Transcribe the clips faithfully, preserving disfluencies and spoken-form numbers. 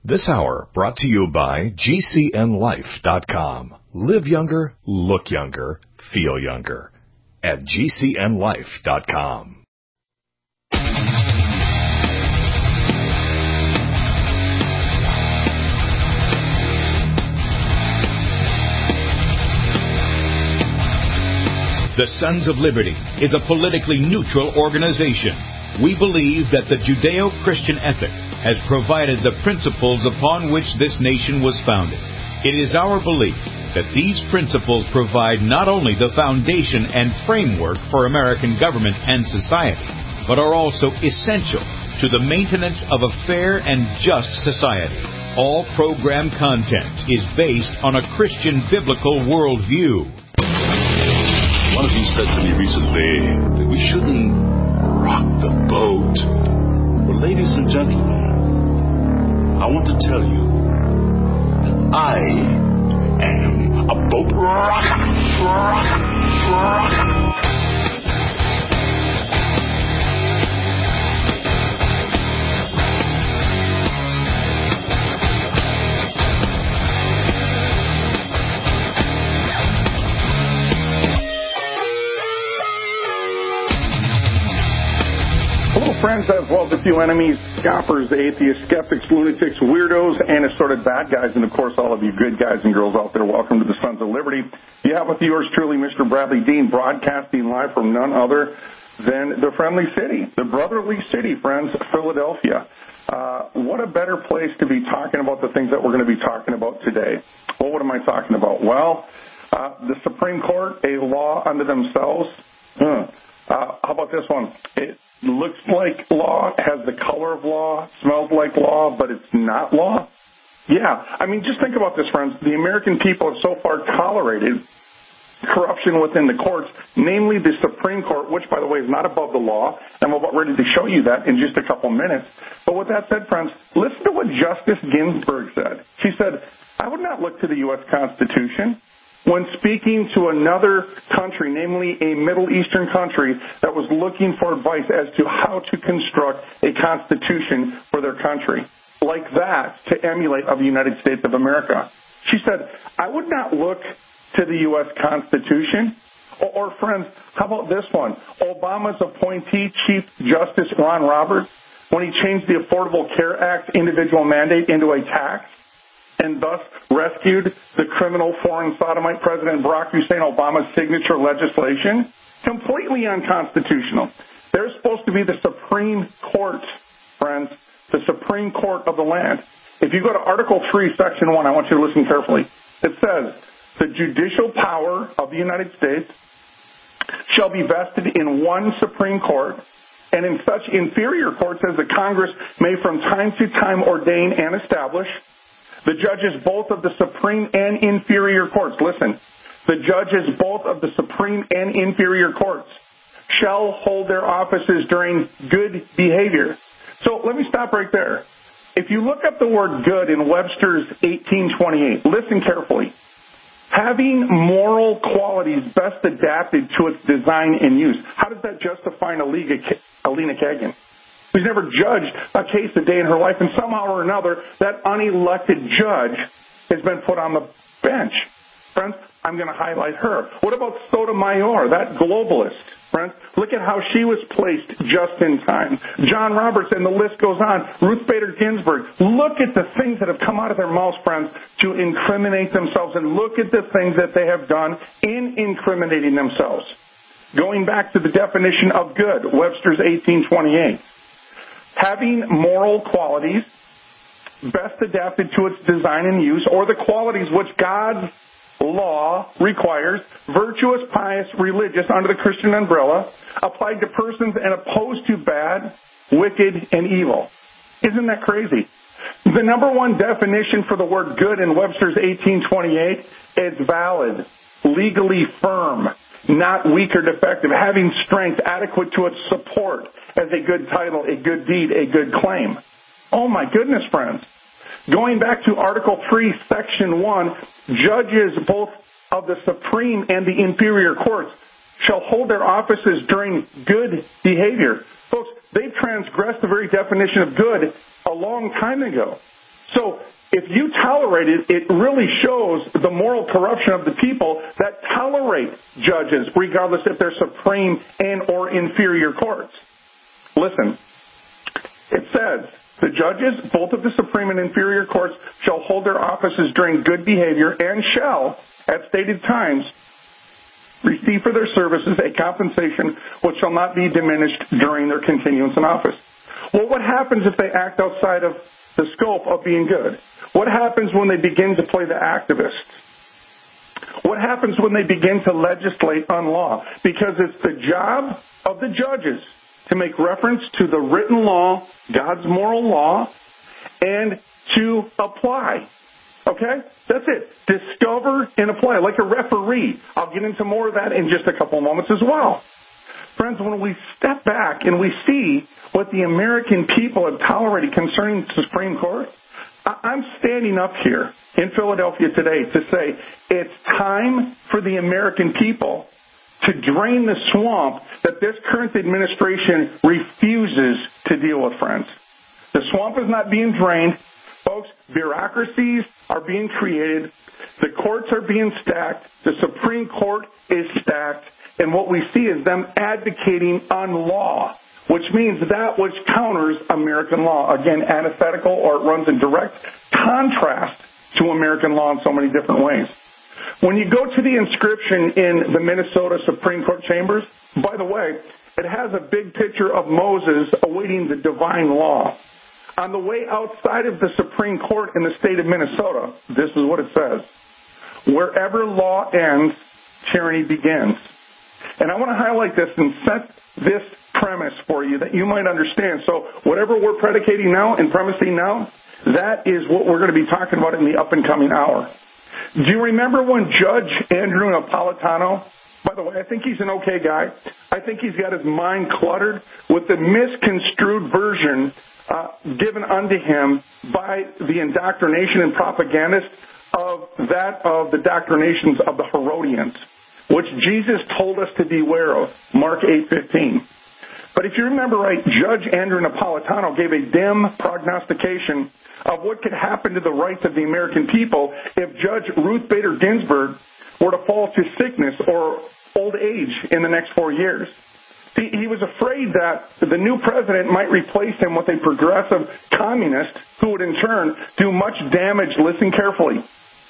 This hour brought to you by G C N life dot com. Live younger, look younger, feel younger at G C N life dot com. The Sons of Liberty is a politically neutral organization. We believe that the Judeo-Christian ethic has provided the principles upon which this nation was founded. It is our belief that these principles provide not only the foundation and framework for American government and society, but are also essential to the maintenance of a fair and just society. All program content is based on a Christian biblical worldview. One of you said to me recently that we shouldn't rock the boat. Well, ladies and gentlemen, I want to tell you that I am a boat rocker, rocker, rocker. Friends, as well as a few enemies, scoffers, atheists, skeptics, lunatics, weirdos, and assorted bad guys, and of course all of you good guys and girls out there, welcome to the Sons of Liberty. You have with yours truly Mister Bradley Dean, broadcasting live from none other than the friendly city, the brotherly city, friends, Philadelphia. Uh, what a better place to be talking about the things that we're going to be talking about today. Well, what am I talking about? Well, uh, the Supreme Court, a law unto themselves. Huh. Uh, how about this one? It looks like law, has the color of law, smells like law, but it's not law. Yeah, I mean, just think about this, friends. The American people have so far tolerated corruption within the courts, namely the Supreme Court, which, by the way, is not above the law. I'm about ready to show you that in just a couple minutes. But with that said, friends, listen to what Justice Ginsburg said. She said, I would not look to the U S Constitution when speaking to another country, namely a Middle Eastern country that was looking for advice as to how to construct a constitution for their country, like that to emulate of the United States of America. She said, I would not look to the U S Constitution. Or, or friends, how about this one? Obama's appointee, Chief Justice Ron Roberts, when he changed the Affordable Care Act individual mandate into a tax, and thus rescued the criminal foreign sodomite President Barack Hussein Obama's signature legislation, completely unconstitutional. They're supposed to be the Supreme Court, friends, the Supreme Court of the land. If you go to Article three, Section one, I want you to listen carefully. It says, the judicial power of the United States shall be vested in one Supreme Court, and in such inferior courts as the Congress may from time to time ordain and establish. The judges both of the Supreme and inferior courts, listen, the judges both of the Supreme and inferior courts shall hold their offices during good behavior. So let me stop right there. If you look up the word good in Webster's eighteen twenty-eight, listen carefully. Having moral qualities best adapted to its design and use. How does that justify Alina Kagan? Who's never judged a case a day in her life, and somehow or another, that unelected judge has been put on the bench. Friends, I'm going to highlight her. What about Sotomayor, that globalist? Friends, look at how she was placed just in time. John Roberts, and the list goes on. Ruth Bader Ginsburg. Look at the things that have come out of their mouths, friends, to incriminate themselves, and look at the things that they have done in incriminating themselves. Going back to the definition of good, Webster's eighteen twenty-eight. Having moral qualities best adapted to its design and use, or the qualities which God's law requires, virtuous, pious, religious, under the Christian umbrella, applied to persons and opposed to bad, wicked, and evil. Isn't that crazy? The number one definition for the word good in Webster's eighteen twenty-eight is valid, legally firm, not weak or defective, having strength adequate to its support as a good title, a good deed, a good claim. Oh my goodness, friends. Going back to Article three, Section one, judges both of the Supreme and the inferior courts shall hold their offices during good behavior. Folks, they've transgressed the very definition of good a long time ago. So if you tolerate it, it really shows the moral corruption of the people that tolerate judges, regardless if they're supreme and or inferior courts. Listen, it says, the judges, both of the supreme and inferior courts, shall hold their offices during good behavior and shall, at stated times, receive for their services a compensation which shall not be diminished during their continuance in office. Well, what happens if they act outside of the scope of being good? What happens when they begin to play the activist? What happens when they begin to legislate on law? Because it's the job of the judges to make reference to the written law, God's moral law, and to apply. Okay? That's it. Discover and apply, like a referee. I'll get into more of that in just a couple of moments as well. Friends, when we step back and we see what the American people have tolerated concerning the Supreme Court, I'm standing up here in Philadelphia today to say it's time for the American people to drain the swamp that this current administration refuses to deal with, friends. The swamp is not being drained. Folks, bureaucracies are being created. The courts are being stacked. The Supreme Court is stacked. And what we see is them advocating on law, which means that which counters American law. Again, antithetical, or it runs in direct contrast to American law in so many different ways. When you go to the inscription in the Minnesota Supreme Court chambers, by the way, it has a big picture of Moses awaiting the divine law. On the way outside of the Supreme Court in the state of Minnesota, this is what it says: wherever law ends, tyranny begins. And I want to highlight this and set this premise for you that you might understand. So whatever we're predicating now and premising now, that is what we're going to be talking about in the up and coming hour. Do you remember when Judge Andrew Napolitano, by the way, I think he's an okay guy. I think he's got his mind cluttered with the misconstrued version uh, given unto him by the indoctrination and propagandists of that of the doctrinations of the Herodians, which Jesus told us to beware of, Mark eight fifteen. But if you remember right, Judge Andrew Napolitano gave a dim prognostication of what could happen to the rights of the American people if Judge Ruth Bader Ginsburg were to fall to sickness or old age in the next four years. He, he was afraid that the new president might replace him with a progressive communist who would in turn do much damage, listen carefully,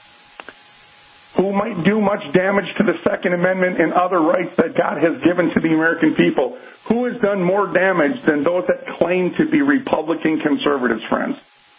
who might do much damage to the Second Amendment and other rights that God has given to the American people. Who has done more damage than those that claim to be Republican conservatives, friends?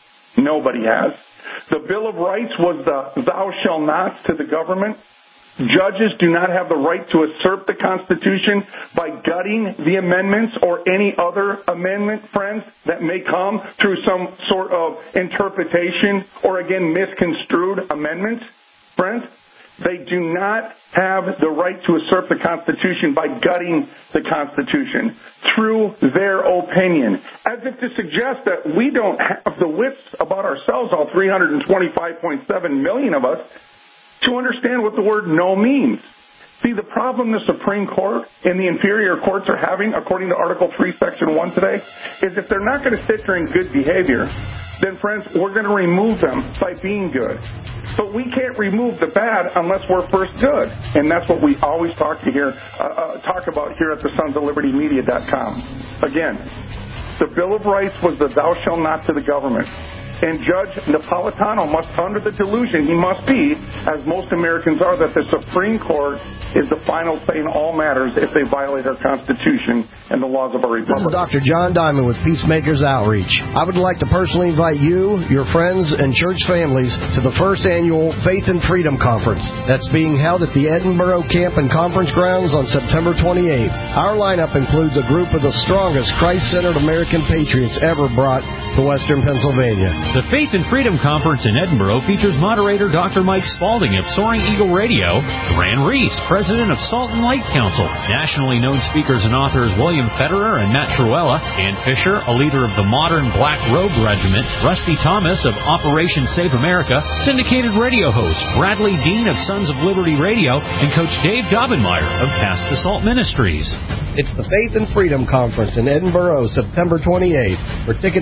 Nobody has. The Bill of Rights was the thou shalt nots to the government. Judges do not have the right to usurp the Constitution by gutting the amendments or any other amendment, friends, that may come through some sort of interpretation or, again, misconstrued amendments. Friends, they do not have the right to usurp the Constitution by gutting the Constitution through their opinion, as if to suggest that we don't have the wits about ourselves, all three hundred twenty-five point seven million of us, to understand what the word no means. See, the problem the Supreme Court and the inferior courts are having, according to Article three, Section one today, is if they're not going to sit during good behavior, then, friends, we're going to remove them by being good. But we can't remove the bad unless we're first good. And that's what we always talk to here, uh, uh, talk about here at the Sons of Liberty Media dot com. Again, the Bill of Rights was the thou shalt not to the government. And Judge Napolitano must, under the delusion he must be, as most Americans are, that the Supreme Court is the final say in all matters if they violate our Constitution and the laws of our republic. This is Doctor John Diamond with Peacemakers Outreach. I would like to personally invite you, your friends, and church families to the first annual Faith and Freedom Conference that's being held at the Edinboro Camp and Conference Grounds on September twenty-eighth. Our lineup includes a group of the strongest Christ-centered American patriots ever brought to Western Pennsylvania. The Faith and Freedom Conference in Edinboro features moderator Doctor Mike Spalding of Soaring Eagle Radio, Duran Reese, president of Salt and Light Council, nationally known speakers and authors William Federer and Matt Truella, Dan Fisher, a leader of the Modern Black Robe Regiment, Rusty Thomas of Operation Save America, syndicated radio host Bradley Dean of Sons of Liberty Radio, and Coach Dave Dobbenmeyer of Past the Salt Ministries. It's the Faith and Freedom Conference in Edinboro, September twenty-eighth. For tickets and information,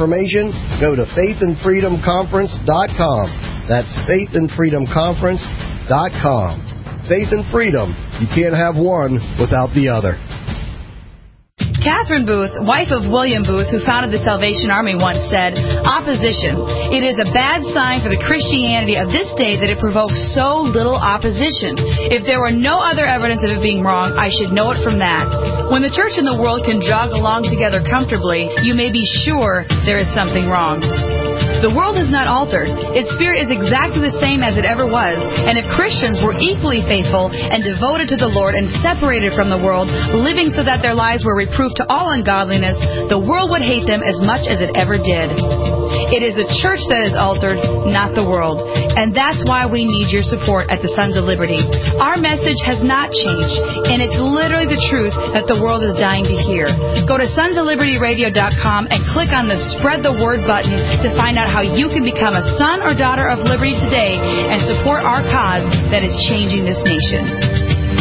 information, go to faith and freedom conference dot com. That's faith and freedom conference dot com. Faith and freedom. You can't have one without the other. Catherine Booth, wife of William Booth, who founded the Salvation Army, once said, "Opposition. It is a bad sign for the Christianity of this day that it provokes so little opposition. If there were no other evidence of it being wrong, I should know it from that. When the church and the world can jog along together comfortably, you may be sure there is something wrong." The world is not altered. Its spirit is exactly the same as it ever was. And if Christians were equally faithful and devoted to the Lord and separated from the world, living so that their lives were reproof to all ungodliness, the world would hate them as much as it ever did. It is the church that is altered, not the world. And that's why we need your support at the Sons of Liberty. Our message has not changed, and it's literally the truth that the world is dying to hear. Go to sons of liberty radio dot com and click on the Spread the Word button to find out how you can become a son or daughter of liberty today and support our cause that is changing this nation.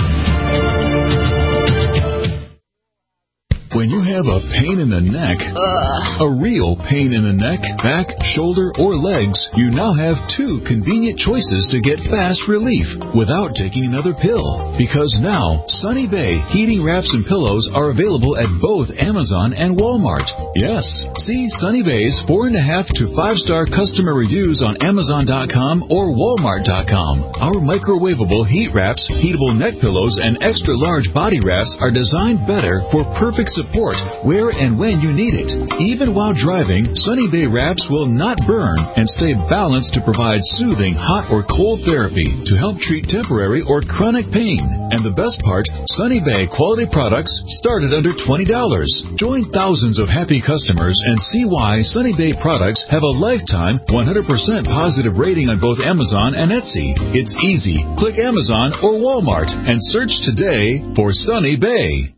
When you have a pain in the neck, Ugh. a real pain in the neck, back, shoulder, or legs, you now have two convenient choices to get fast relief without taking another pill. Because now, Sunny Bay heating wraps and pillows are available at both Amazon and Walmart. Yes, see Sunny Bay's four and a half to five star customer reviews on Amazon dot com or Walmart dot com. Our microwavable heat wraps, heatable neck pillows, and extra large body wraps are designed better for perfect support where and when you need it. Even while driving, Sunny Bay wraps will not burn and stay balanced to provide soothing hot or cold therapy to help treat temporary or chronic pain. And the best part, Sunny Bay quality products start at under twenty dollars. Join thousands of happy customers and see why Sunny Bay products have a lifetime one hundred percent positive rating on both Amazon and Etsy. It's easy. Click Amazon or Walmart and search today for Sunny Bay.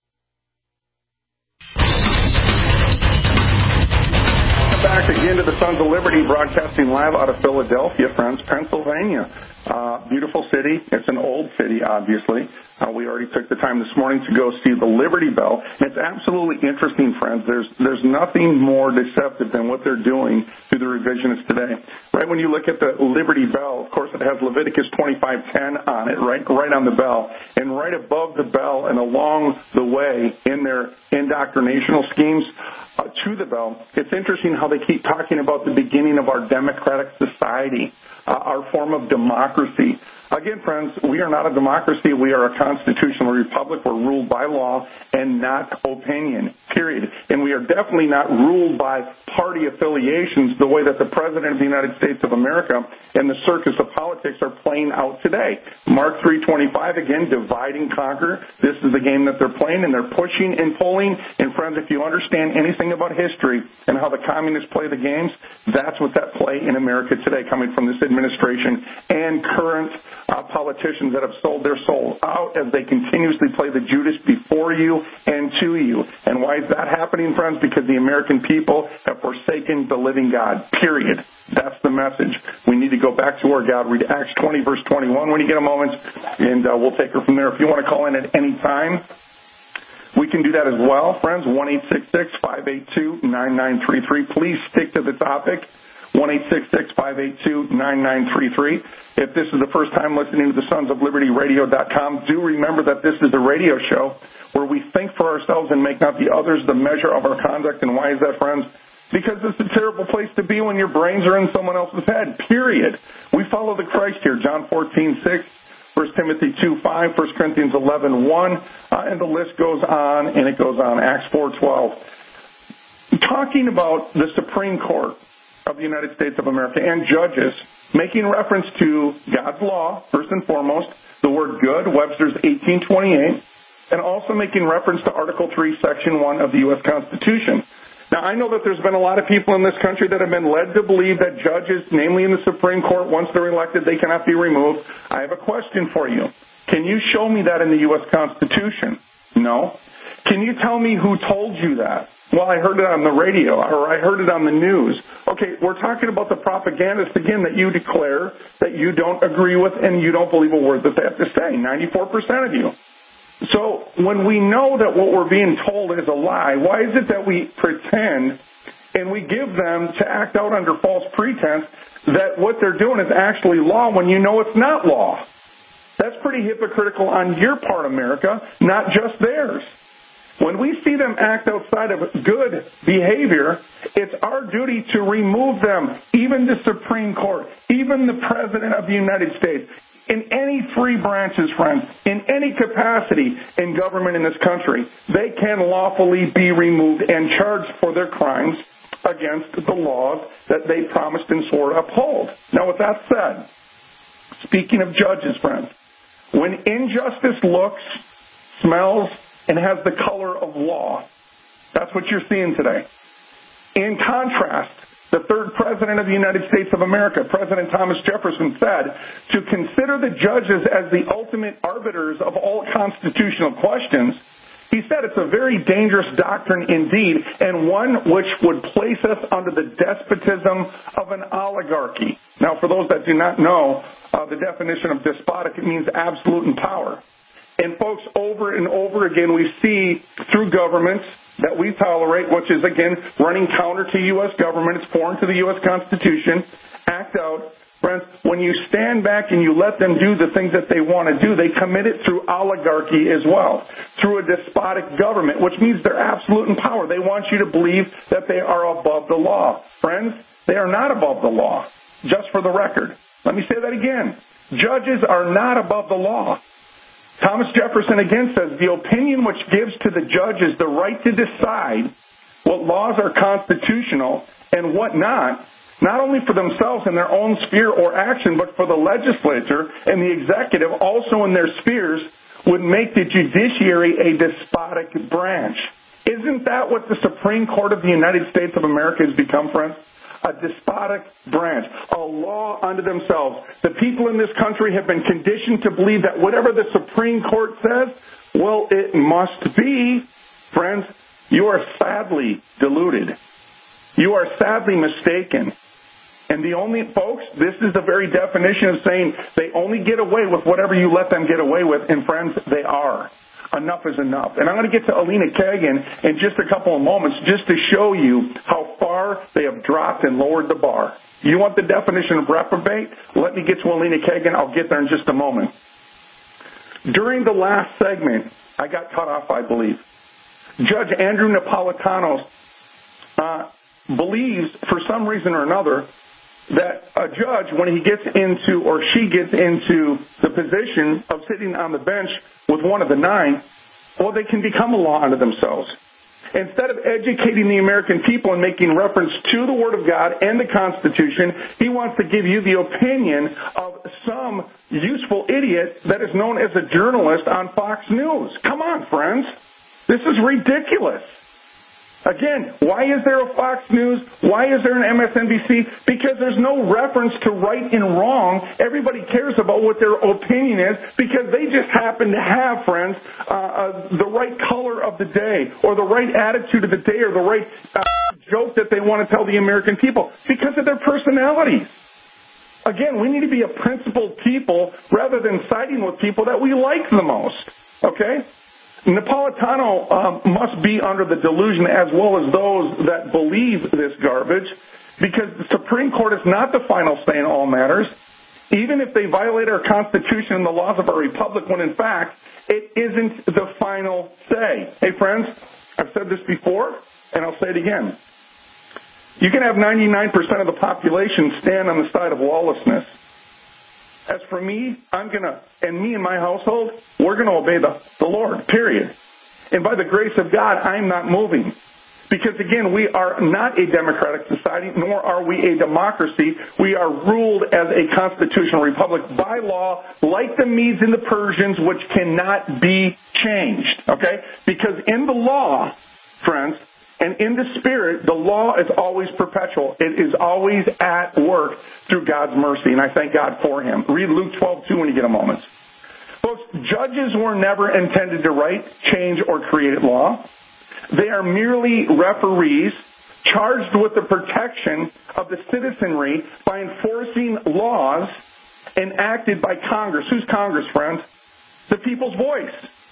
Back again to the Sons of Liberty, broadcasting live out of Philadelphia, friends, Pennsylvania. Uh, beautiful city. It's an old city, obviously. Uh, we already took the time this morning to go see the Liberty Bell. It's absolutely interesting, friends. There's there's nothing more deceptive than what they're doing to the revisionists today. Right when you look at the Liberty Bell, of course, it has Leviticus twenty-five ten on it, right, right on the bell. And right above the bell and along the way in their indoctrinational schemes uh, to the bell, it's interesting how they keep talking about the beginning of our democratic society, uh, our form of democracy. Again, friends, we are not a democracy. We are a constitutional republic. We're ruled by law and not opinion, period. And we are definitely not ruled by party affiliations the way that the President of the United States of America and the circus of politics are playing out today. Mark three twenty-five, again, divide and conquer. This is the game that they're playing, and they're pushing and pulling. And, friends, if you understand anything about history and how the communists play the games, that's what's at play in America today, coming from this administration and current Uh, politicians that have sold their souls out as they continuously play the Judas before you and to you. And why is that happening, friends? Because the American people have forsaken the living God, period. That's the message. We need to go back to our God. Read Acts twenty, verse twenty-one when you get a moment, and uh, we'll take her from there. If you want to call in at any time, we can do that as well, friends. one eight six six, five eight two, nine nine three three. Please stick to the topic. one eight six six, five eight two, nine nine three three. If this is the first time listening to the Sons of Liberty Radio dot com, do remember that this is a radio show where we think for ourselves and make not the others the measure of our conduct. And why is that, friends? Because it's a terrible place to be when your brains are in someone else's head, period. We follow the Christ here, John fourteen six, First Timothy two five, First Corinthians eleven one, uh, and the list goes on and it goes on. Acts four twelve. Talking about the Supreme Court of the United States of America and judges, making reference to God's law, first and foremost, the word good, Webster's eighteen twenty-eight, and also making reference to Article three, Section one of the U S Constitution. Now, I know that there's been a lot of people in this country that have been led to believe that judges, namely in the Supreme Court, once they're elected, they cannot be removed. I have a question for you. Can you show me that in the U S Constitution? No. Can you tell me who told you that? Well, I heard it on the radio, or I heard it on the news. Okay, we're talking about the propagandists, again, that you declare that you don't agree with and you don't believe a word that they have to say, ninety-four percent of you. So when we know that what we're being told is a lie, why is it that we pretend and we give them to act out under false pretense that what they're doing is actually law when you know it's not law. That's pretty hypocritical on your part, America, not just theirs. When we see them act outside of good behavior, it's our duty to remove them, even the Supreme Court, even the President of the United States, in any free branches, friends, in any capacity in government in this country. They can lawfully be removed and charged for their crimes against the laws that they promised and swore to uphold. Now, with that said, speaking of judges, friends, when injustice looks, smells, and has the color of law, that's what you're seeing today. In contrast, the third president of the United States of America, President Thomas Jefferson, said to consider the judges as the ultimate arbiters of all constitutional questions. He said it's a very dangerous doctrine indeed, and one which would place us under the despotism of an oligarchy. Now, for those that do not know uh, the definition of despotic, it means absolute in power. And folks, over and over again, we see through governments that we tolerate, which is, again, running counter to U S government, it's foreign to the U S Constitution, act out. Friends, when you stand back and you let them do the things that they want to do, they commit it through oligarchy as well, through a despotic government, which means they're absolute in power. They want you to believe that they are above the law. Friends, they are not above the law, just for the record. Let me say that again. Judges are not above the law. Thomas Jefferson again says, the opinion which gives to the judges the right to decide what laws are constitutional and what not, not only for themselves in their own sphere or action, but for the legislature and the executive also in their spheres, would make the judiciary a despotic branch. Isn't that what the Supreme Court of the United States of America has become, friends? A despotic branch, a law unto themselves. The people in this country have been conditioned to believe that whatever the Supreme Court says, well, it must be. Friends, you are sadly deluded. You are sadly mistaken. And the only, folks, this is the very definition of saying they only get away with whatever you let them get away with. And friends, they are. Enough is enough. And I'm going to get to Alina Kagan in just a couple of moments just to show you how far they have dropped and lowered the bar. You want the definition of reprobate? Let me get to Alina Kagan. I'll get there in just a moment. During the last segment, I got cut off, I believe. Judge Andrew Napolitano uh, believes, for some reason or another, that a judge, when he gets into, or she gets into the position of sitting on the bench with one of the nine, well, they can become a law unto themselves. Instead of educating the American people and making reference to the Word of God and the Constitution, he wants to give you the opinion of some useful idiot that is known as a journalist on Fox News. Come on, friends. This is ridiculous. Again, why is there a Fox News? Why is there an M S N B C? Because there's no reference to right and wrong. Everybody cares about what their opinion is because they just happen to have, friends, uh, uh, the right color of the day or the right attitude of the day or the right uh, joke that they want to tell the American people because of their personalities. Again, we need to be a principled people rather than siding with people that we like the most, okay? Napolitano um, must be under the delusion as well as those that believe this garbage because the Supreme Court is not the final say in all matters, even if they violate our Constitution and the laws of our republic, when in fact it isn't the final say. Hey, friends, I've said this before, and I'll say it again. You can have ninety-nine percent of the population stand on the side of lawlessness. As for me, I'm going to, and me and my household, we're going to obey the, the Lord, period. And by the grace of God, I'm not moving. Because, again, we are not a democratic society, nor are we a democracy. We are ruled as a constitutional republic by law, like the Medes and the Persians, which cannot be changed, okay? Because in the law, friends, and in the Spirit, the law is always perpetual. It is always at work through God's mercy, and I thank God for Him. Read Luke twelve two when you get a moment. Folks, judges were never intended to write, change, or create law. They are merely referees charged with the protection of the citizenry by enforcing laws enacted by Congress. Who's Congress, friends? The people's voice.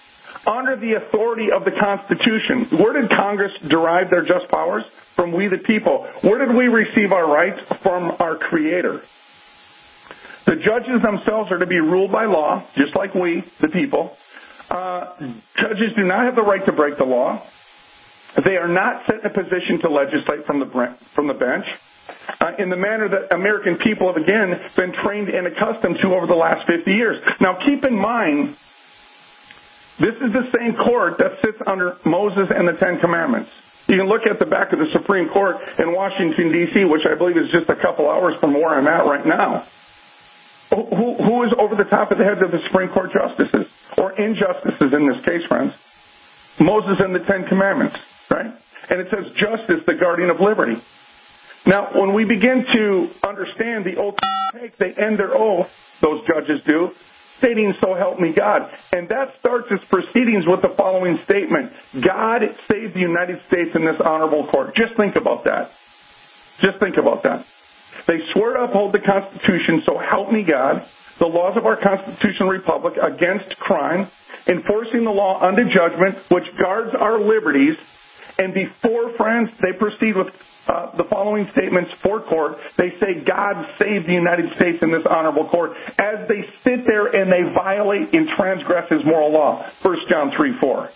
under the authority of the Constitution. Where did Congress derive their just powers? From we the people. Where did we receive our rights? From our Creator. The judges themselves are to be ruled by law, just like we, the people. Uh, judges do not have the right to break the law. They are not set in a position to legislate from the from the bench uh, in the manner that American people have, again, been trained and accustomed to over the last fifty years. Now, keep in mind, this is the same court that sits under Moses and the Ten Commandments. You can look at the back of the Supreme Court in Washington, D C, which I believe is just a couple hours from where I'm at right now. Who, who is over the top of the heads of the Supreme Court justices, or injustices in this case, friends? Moses and the Ten Commandments, right? And it says justice, the guardian of liberty. Now, when we begin to understand the oath they take, they end their oath, those judges do, stating, so help me God. And that starts its proceedings with the following statement: God save the United States in this honorable court. Just think about that. Just think about that. They swear to uphold the Constitution, so help me God, the laws of our constitutional republic against crime, enforcing the law unto judgment, which guards our liberties. And before, friends, they proceed with uh, the following statements for court. They say, God save the United States in this honorable court, as they sit there and they violate and transgress his moral law. First John three four.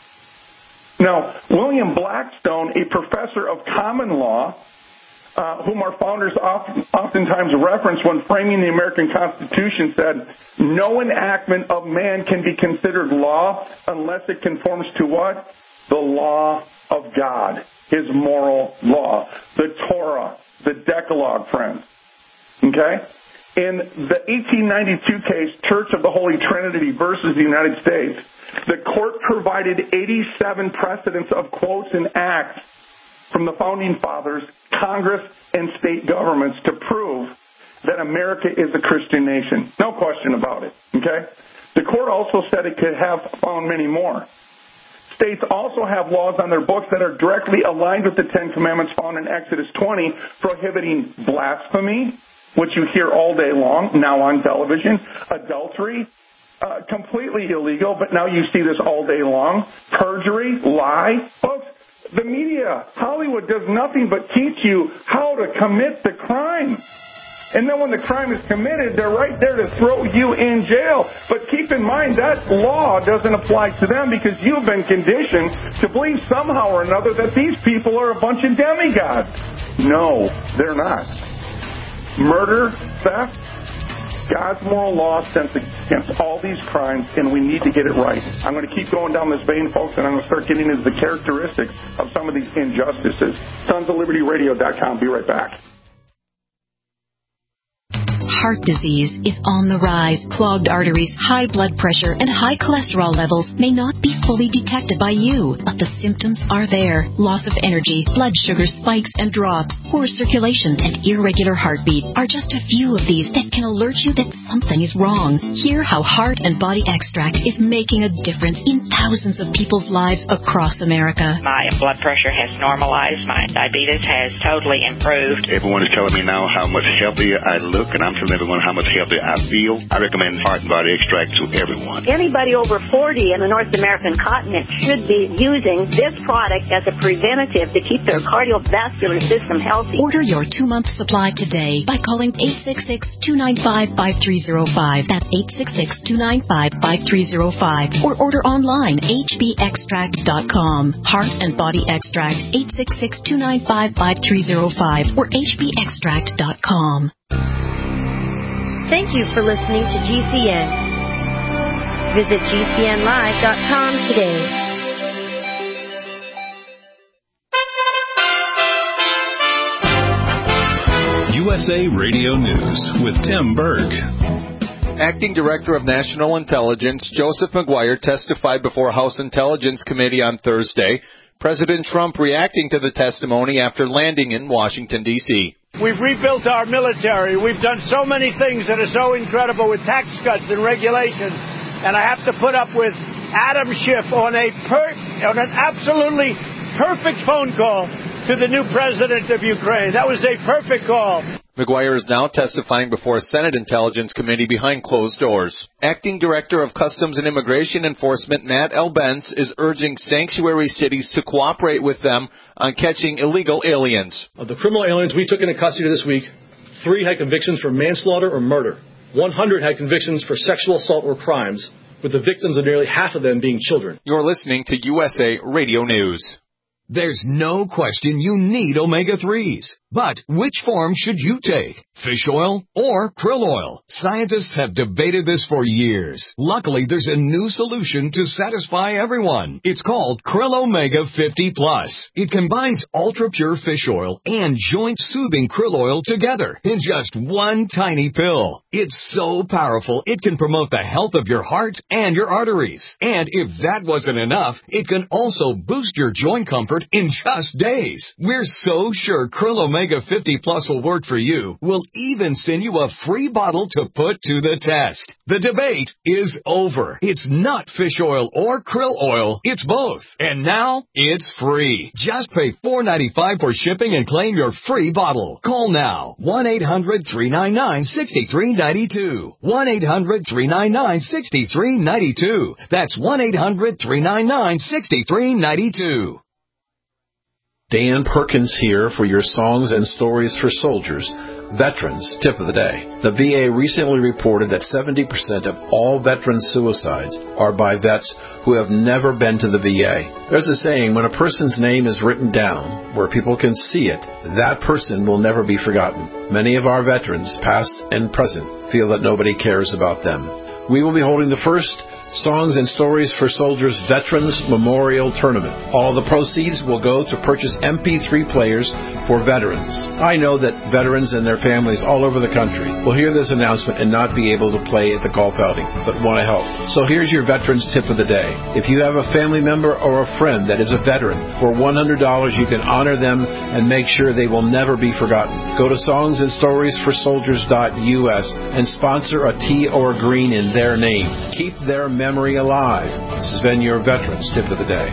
Now, William Blackstone, a professor of common law, Uh, whom our founders often, oftentimes reference when framing the American Constitution, said, no enactment of man can be considered law unless it conforms to what? The law of God, his moral law, the Torah, the Decalogue, friends. Okay? In the eighteen ninety-two case, Church of the Holy Trinity versus the United States, the court provided eighty-seven precedents of quotes and acts from the Founding Fathers, Congress, and state governments to prove that America is a Christian nation. No question about it, okay? The court also said it could have found many more. States also have laws on their books that are directly aligned with the Ten Commandments found in Exodus twenty, prohibiting blasphemy, which you hear all day long, now on television, adultery, uh, completely illegal, but now you see this all day long, perjury, lie. Folks, the media, Hollywood, does nothing but teach you how to commit the crime. And then when the crime is committed, they're right there to throw you in jail. But keep in mind, that law doesn't apply to them because you've been conditioned to believe somehow or another that these people are a bunch of demigods. No, they're not. Murder, theft, God's moral law stands against all these crimes, and we need to get it right. I'm going to keep going down this vein, folks, and I'm going to start getting into the characteristics of some of these injustices. Sons of Liberty Radio dot com. Be right back. Heart disease is on the rise. Clogged arteries, high blood pressure, and high cholesterol levels may not be fully detected by you, but the symptoms are there. Loss of energy, blood sugar spikes and drops, poor circulation, and irregular heartbeat are just a few of these that can alert you that something is wrong. Hear how Heart and Body Extract is making a difference in thousands of people's lives across America. My blood pressure has normalized. My diabetes has totally improved. Everyone is telling me now how much healthier I look, and I'm telling everyone how much healthier I feel. I recommend Heart and Body Extract to everyone. Anybody over forty in the North American continent should be using this product as a preventative to keep their cardiovascular system healthy. Order your two-month supply today by calling eight six six, two nine five, five three zero five. That's eight six six, two nine five, five three zero five. Or order online, h b extract dot com. Heart and Body Extract, eight six six, two nine five, five three zero five or h b extract dot com. Thank you for listening to G C N. Visit G C N live dot com today. U S A Radio News with Tim Berg. Acting Director of National Intelligence Joseph McGuire testified before House Intelligence Committee on Thursday. President Trump reacting to the testimony after landing in Washington, D C We've rebuilt our military. We've done so many things that are so incredible with tax cuts and regulations. And I have to put up with Adam Schiff on a per- on an absolutely perfect phone call to the new president of Ukraine. That was a perfect call. McGuire is now testifying before a Senate Intelligence Committee behind closed doors. Acting Director of Customs and Immigration Enforcement Matt Albence is urging sanctuary cities to cooperate with them on catching illegal aliens. Of the criminal aliens we took into custody this week, three had convictions for manslaughter or murder. one hundred had convictions for sexual assault or crimes, with the victims of nearly half of them being children. You're listening to U S A Radio News. There's no question you need omega threes. But which form should you take? Fish oil or krill oil? Scientists have debated this for years. Luckily, there's a new solution to satisfy everyone. It's called Krill Omega fifty plus. It combines ultra-pure fish oil and joint-soothing krill oil together in just one tiny pill. It's so powerful, it can promote the health of your heart and your arteries. And if that wasn't enough, it can also boost your joint comfort in just days. We're so sure Krill Omega fifty plus will work for you. We'll even send you a free bottle to put to the test. The debate is over. It's not fish oil or krill oil. It's both. And now it's free. Just pay four dollars and ninety-five cents for shipping and claim your free bottle. Call now. one eight hundred three nine nine six three nine two. one eight hundred three nine nine six three nine two. That's one eight hundred three nine nine six three nine two. Dan Perkins here for your Songs and Stories for Soldiers Veterans Tip of the Day. The V A recently reported that seventy percent of all veteran suicides are by vets who have never been to the V A. There's a saying, when a person's name is written down where people can see it, that person will never be forgotten. Many of our veterans, past and present, feel that nobody cares about them. We will be holding the first Songs and Stories for Soldiers Veterans Memorial Tournament. All the proceeds will go to purchase M P three players for veterans. I know that veterans and their families all over the country will hear this announcement and not be able to play at the golf outing, but want to help. So here's your Veterans Tip of the Day. If you have a family member or a friend that is a veteran, for one hundred dollars you can honor them and make sure they will never be forgotten. Go to songs and stories for soldiers dot U S and sponsor a tea or a green in their name. Keep their memory alive. This has been your Veterans Tip of the Day.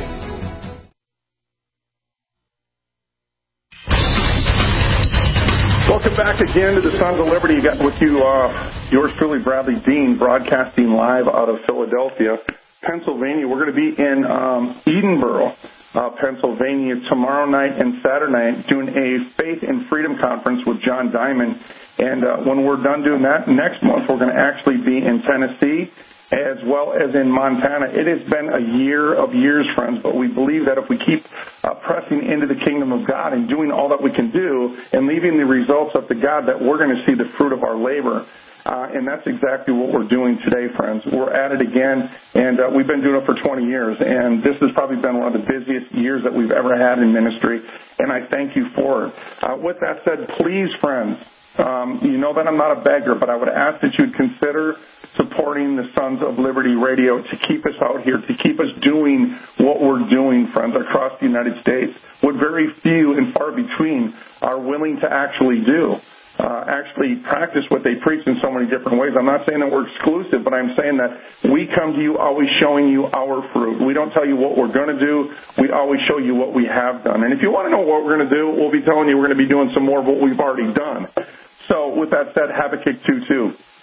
Welcome back again to the Sons of Liberty. You got with you, uh, yours truly, Bradley Dean, broadcasting live out of Philadelphia, Pennsylvania. We're going to be in um, Edinburgh, uh, Pennsylvania, tomorrow night and Saturday night, doing a Faith and Freedom Conference with John Diamond. And uh, when we're done doing that, next month we're going to actually be in Tennessee, as well as in Montana. It has been a year of years, friends, but we believe that if we keep uh, pressing into the kingdom of God and doing all that we can do and leaving the results up to God, that we're going to see the fruit of our labor. Uh, and that's exactly what we're doing today, friends. We're at it again, and uh, we've been doing it for twenty years, and this has probably been one of the busiest years that we've ever had in ministry, and I thank you for it. Uh, with that said, please, friends, Um, you know that I'm not a beggar, but I would ask that you'd consider supporting the Sons of Liberty Radio to keep us out here, to keep us doing what we're doing, friends, across the United States, what very few and far between are willing to actually do. Uh, actually practice what they preach in so many different ways. I'm not saying that we're exclusive, but I'm saying that we come to you always showing you our fruit. We don't tell you what we're going to do. We always show you what we have done. And if you want to know what we're going to do, we'll be telling you we're going to be doing some more of what we've already done. So with that said, Habakkuk two two.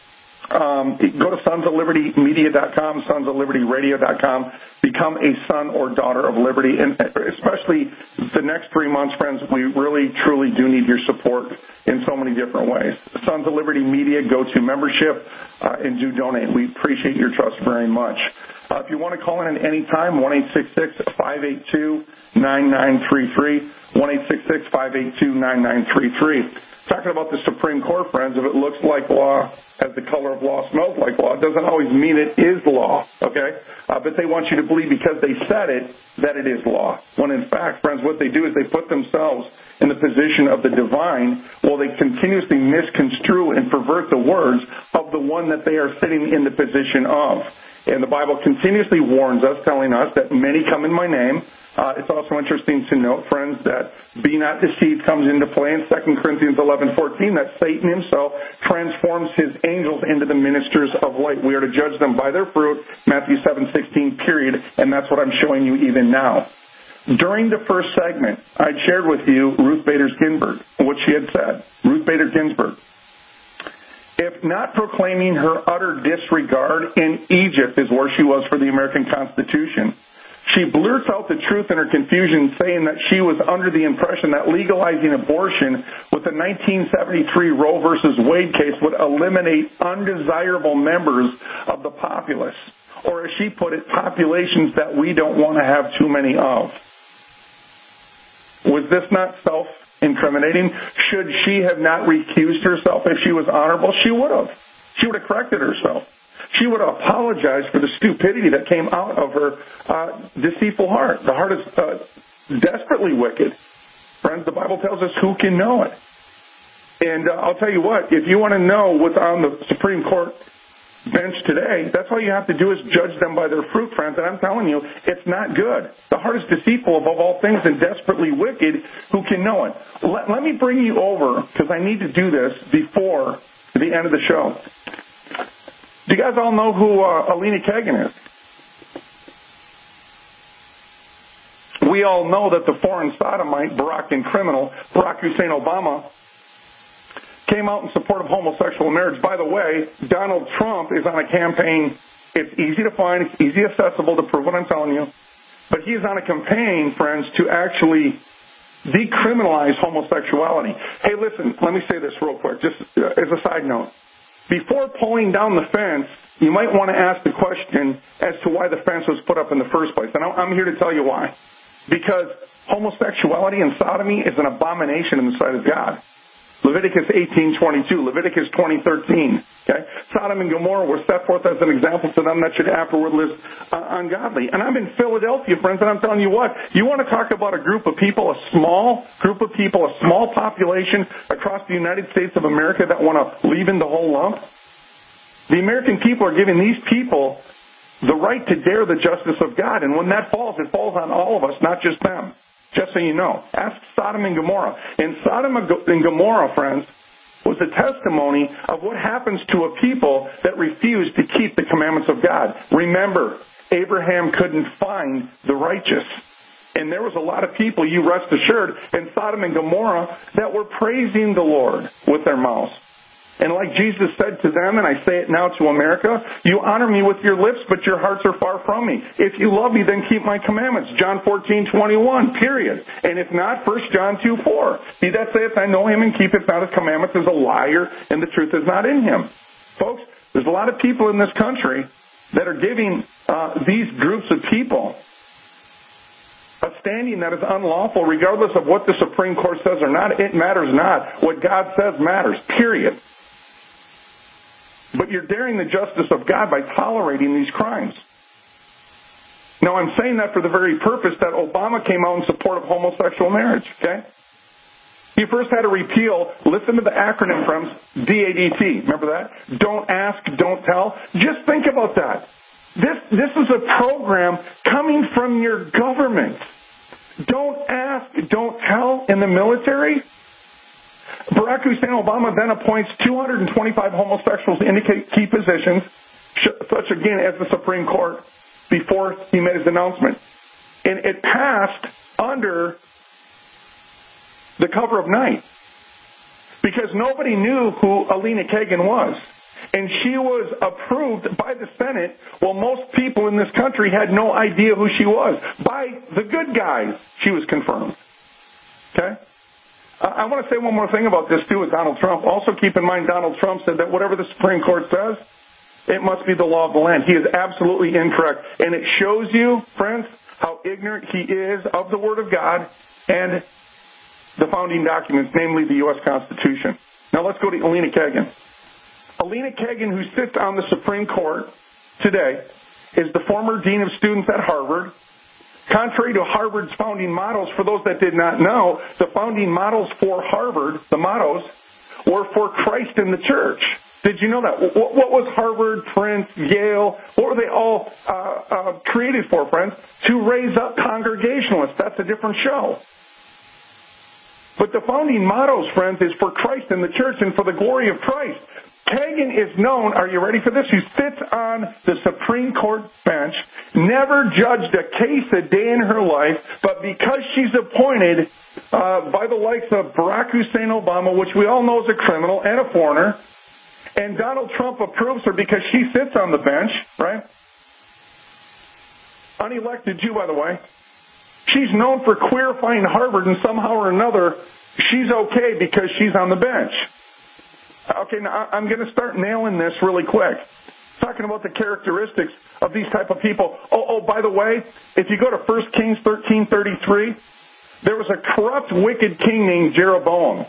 Um, go to sons of liberty media dot com, sons of liberty radio dot com. Become a son or daughter of liberty. And especially the next three months, friends, we really, truly do need your support in so many different ways. Sons of Liberty Media, go to membership uh, and do donate. We appreciate your trust very much. Uh, if you want to call in at any time, one eight six six, five eight two, nine nine three three, one eight six six, five eight two, nine nine three three. Talking about the Supreme Court, friends, if it looks like law, has the color of law, smells like law, it doesn't always mean it is law, okay? Uh, but they want you to believe because they said it that it is law. When in fact, friends, what they do is they put themselves in the position of the divine while they continuously misconstrue and pervert the words of the one that they are sitting in the position of. And the Bible continuously warns us, telling us that many come in my name. Uh, it's also interesting to note, friends, that be not deceived comes into play in Second Corinthians eleven fourteen, that Satan himself transforms his angels into the ministers of light. We are to judge them by their fruit, Matthew seven sixteen, period, and that's what I'm showing you even now. During the first segment, I shared with you Ruth Bader Ginsburg, what she had said. Ruth Bader Ginsburg. If not proclaiming her utter disregard, in Egypt is where she was for the American Constitution. She blurts out the truth in her confusion, saying that she was under the impression that legalizing abortion with the nineteen seventy-three Roe versus Wade case would eliminate undesirable members of the populace, or as she put it, populations that we don't want to have too many of. Was this not self-incriminating? Should she have not recused herself if she was honorable? She would have. She would have corrected herself. She would have apologized for the stupidity that came out of her uh, deceitful heart. The heart is uh, desperately wicked. Friends, the Bible tells us who can know it. And uh, I'll tell you what, if you want to know what's on the Supreme Court bench today, that's all you have to do is judge them by their fruit, friends. And I'm telling you, it's not good. The heart is deceitful above all things and desperately wicked. Who can know it? Let, let me bring you over, because I need to do this before the end of the show. Do you guys all know who uh, Elena Kagan is? We all know that the foreign sodomite, Barack criminal, Barack Hussein Obama, came out in support of homosexual marriage. By the way, Donald Trump is on a campaign. It's easy to find. It's easy accessible to prove what I'm telling you. But he is on a campaign, friends, to actually decriminalize homosexuality. Hey, listen, let me say this real quick, just as a side note. Before pulling down the fence, you might want to ask the question as to why the fence was put up in the first place. And I'm here to tell you why. Because homosexuality and sodomy is an abomination in the sight of God. Leviticus eighteen twenty-two, Leviticus twenty thirteen. Okay? Sodom and Gomorrah were set forth as an example to them that should afterward live uh, ungodly. And I'm in Philadelphia, friends, and I'm telling you what, you want to talk about a group of people, a small group of people, a small population across the United States of America that want to leave in the whole lump? The American people are giving these people the right to dare the justice of God. And when that falls, it falls on all of us, not just them. Just so you know. Ask Sodom and Gomorrah. And Sodom and Gomorrah, friends, was a testimony of what happens to a people that refuse to keep the commandments of God. Remember, Abraham couldn't find the righteous. And there was a lot of people, you rest assured, in Sodom and Gomorrah that were praising the Lord with their mouths. And like Jesus said to them, and I say it now to America, you honor me with your lips, but your hearts are far from me. If you love me, then keep my commandments. John fourteen twenty-one, period. And if not, First John two four. He that saith, I know him and keepeth not his commandments is a liar, and the truth is not in him. Folks, there's a lot of people in this country that are giving uh, these groups of people a standing that is unlawful, regardless of what the Supreme Court says or not. It matters not. What God says matters, period. But you're daring the justice of God by tolerating these crimes. Now, I'm saying that for the very purpose that Obama came out in support of homosexual marriage, okay? He first had to repeal, listen to the acronym from D A D T. Remember that? Don't ask, don't tell. Just think about that. This, this is a program coming from your government. Don't ask, don't tell in the military. Barack Hussein Obama then appoints two hundred twenty-five homosexuals into key positions, such again as the Supreme Court, before he made his announcement. And it passed under the cover of night because nobody knew who Elena Kagan was. And she was approved by the Senate, while most people in this country had no idea who she was. By the good guys, she was confirmed. Okay? I want to say one more thing about this, too, with Donald Trump. Also keep in mind Donald Trump said that whatever the Supreme Court says, it must be the law of the land. He is absolutely incorrect. And it shows you, friends, how ignorant he is of the Word of God and the founding documents, namely the U S Constitution. Now let's go to Elena Kagan. Elena Kagan, who sits on the Supreme Court today, is the former dean of students at Harvard. Contrary to Harvard's founding mottos, for those that did not know, the founding mottos for Harvard, the mottos, were for Christ and the church. Did you know that? What, what was Harvard, Prince, Yale, what were they all uh, uh, created for, friends? To raise up Congregationalists. That's a different show. But the founding mottos, friends, is for Christ and the church and for the glory of Christ. Kagan is known, are you ready for this? Who sits on the Supreme Court bench, never judged a case a day in her life, but because she's appointed uh, by the likes of Barack Hussein Obama, which we all know is a criminal and a foreigner, and Donald Trump approves her because she sits on the bench, right? Unelected Jew, by the way. She's known for queerifying Harvard, and somehow or another, she's okay because she's on the bench. Okay, now I'm going to start nailing this really quick. Talking about the characteristics of these type of people. Oh, oh, by the way, if you go to First Kings thirteen thirty-three, there was a corrupt, wicked king named Jeroboam.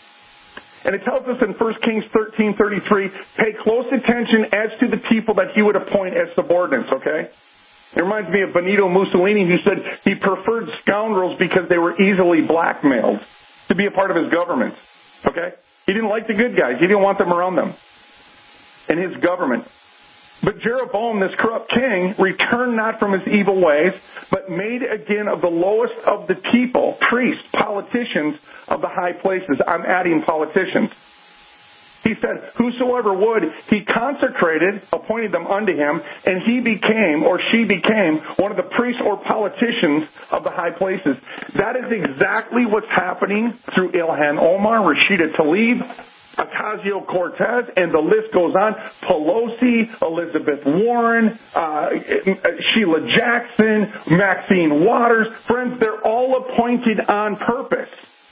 And it tells us in First Kings thirteen thirty-three, pay close attention as to the people that he would appoint as subordinates, okay? It reminds me of Benito Mussolini, who said he preferred scoundrels because they were easily blackmailed to be a part of his government, okay? He didn't like the good guys. He didn't want them around them in his government. But Jeroboam, this corrupt king, returned not from his evil ways, but made again of the lowest of the people, priests, politicians of the high places. I'm adding politicians. He said, whosoever would, he consecrated, appointed them unto him, and he became, or she became, one of the priests or politicians of the high places. That is exactly what's happening through Ilhan Omar, Rashida Tlaib, Ocasio-Cortez, and the list goes on. Pelosi, Elizabeth Warren, uh, Sheila Jackson, Maxine Waters. Friends, they're all appointed on purpose.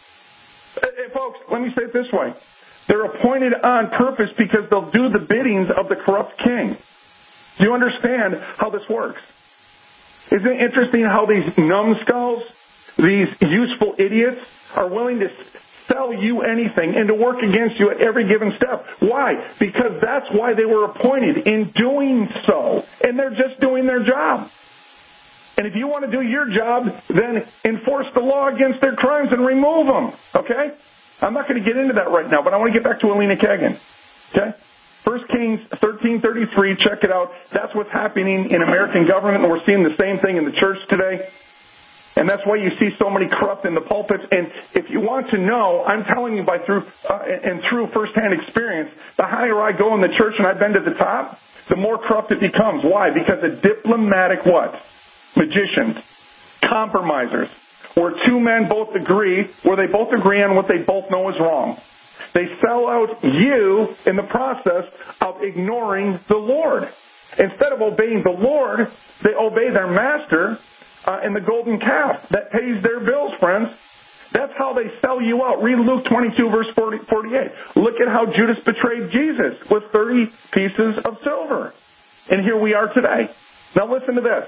Hey, folks, let me say it this way. They're appointed on purpose because they'll do the biddings of the corrupt king. Do you understand how this works? Isn't it interesting how these numbskulls, these useful idiots, are willing to sell you anything and to work against you at every given step? Why? Because that's why they were appointed in doing so. And they're just doing their job. And if you want to do your job, then enforce the law against their crimes and remove them. Okay? I'm not going to get into that right now, but I want to get back to Elena Kagan. Okay? First Kings thirteen thirty-three, check it out. That's what's happening in American government, and we're seeing the same thing in the church today. And that's why you see so many corrupt in the pulpits. And if you want to know, I'm telling you by through uh, and through firsthand experience, the higher I go in the church and I've been to the top, the more corrupt it becomes. Why? Because of diplomatic what? Magicians, compromisers, where two men both agree, where they both agree on what they both know is wrong. They sell out you in the process of ignoring the Lord. Instead of obeying the Lord, they obey their master uh, in the golden calf that pays their bills, friends. That's how they sell you out. Read Luke twenty-two, verse forty, forty-eight. Look at how Judas betrayed Jesus with thirty pieces of silver. And here we are today. Now listen to this.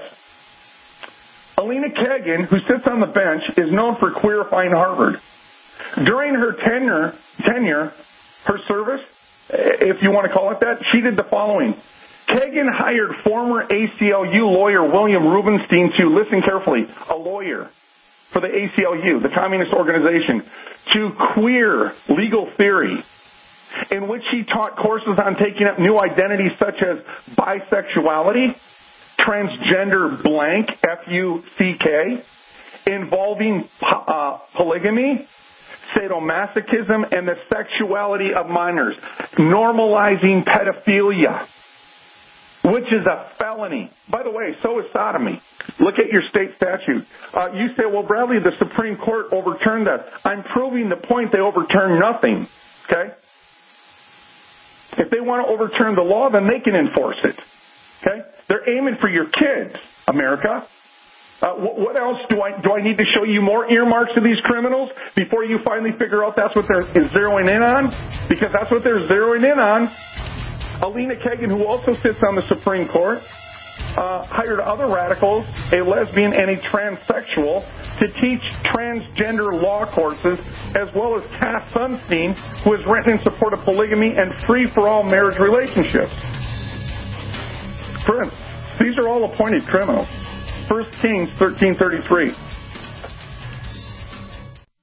Elena Kagan, who sits on the bench, is known for queerifying Harvard. During her tenure, tenure, her service, if you want to call it that, she did the following. Kagan hired former A C L U lawyer William Rubenstein to, listen carefully, a lawyer for the A C L U, the communist organization, to queer legal theory, in which he taught courses on taking up new identities such as bisexuality, transgender blank, F U C K, involving uh, polygamy, sadomasochism, and the sexuality of minors, normalizing pedophilia, which is a felony. By the way, so is sodomy. Look at your state statute. Uh, you say, well, Bradley, the Supreme Court overturned that. I'm proving the point they overturned nothing, okay? If they want to overturn the law, then they can enforce it, okay? They're aiming for your kids, America. Uh, what else do I do I need to show you more earmarks of these criminals before you finally figure out that's what they're zeroing in on? Because that's what they're zeroing in on. Elena Kagan, who also sits on the Supreme Court, uh, hired other radicals, a lesbian and a transsexual, to teach transgender law courses, as well as Cass Sunstein, who has written in support of polygamy and free-for-all marriage relationships. Friends, these are all appointed criminals. First Kings thirteen thirty-three.